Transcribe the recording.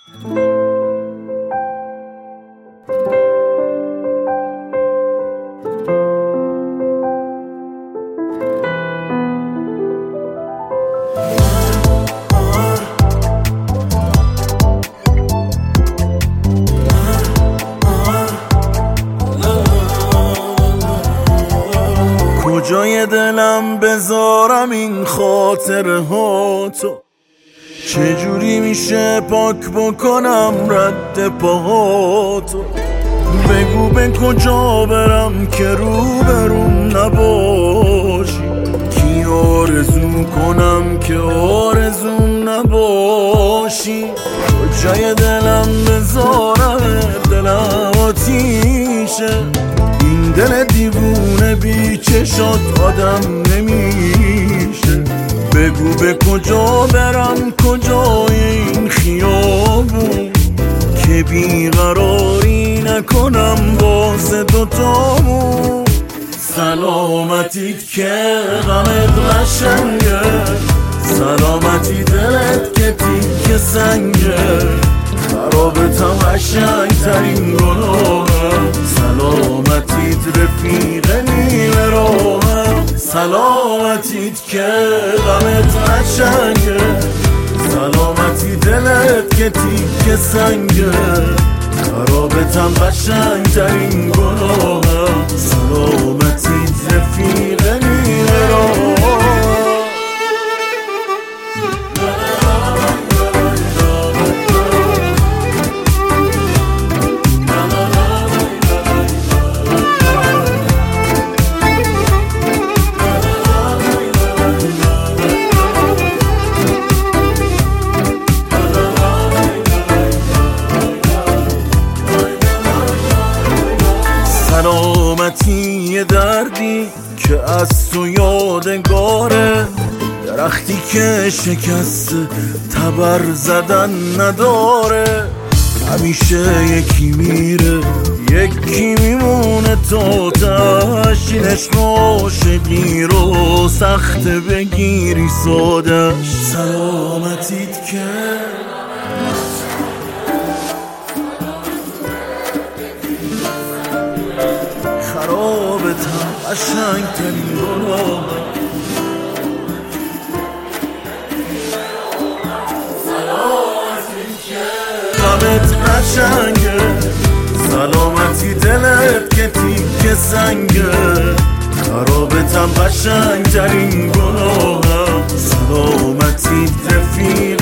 کجای دلم بذارم این خاطره ها تو؟ چجوری میشه پاک بکنم رد پاهاتو؟ بگو به کجا برم که روبروم نباشی؟ کی آرزو کنم که آرزوم نباشی؟ کجای دلم بذارم دلم آتیشه، این دل دیوونه بی چشات آدم نمیشه. بگو به کجا برم کجای این خیابون که بیقراری نکنم واسه دوتامون. سلامتیت که غمت قشنگه، سلامتی دلت که تیک سنگه، خرابتم قشنگ ترین گناهم. سلامتیت رفیق نیمه راهم، سلامتیت که غمت قشنگه، سلامتی دلت که تیک سنگه، خرابتم قشنگ ترین گناهم. سلامتیت رفیق نیمه راهم. سلامتی یه دردی که از تو یادگاره، درختی که شکست تبر زدن نداره. همیشه یکی میره یکی میمونه تا تاش، این عشق عاشقی رو سخت بگیری سادش. سلامتیت که خرابتم قشنگ ترین گناهم. سلامتیت که غمت قشنگه، سلامتی دلت که تیک سنگه، خرابتم قشنگ ترین گناهم. سلامتیت رفیق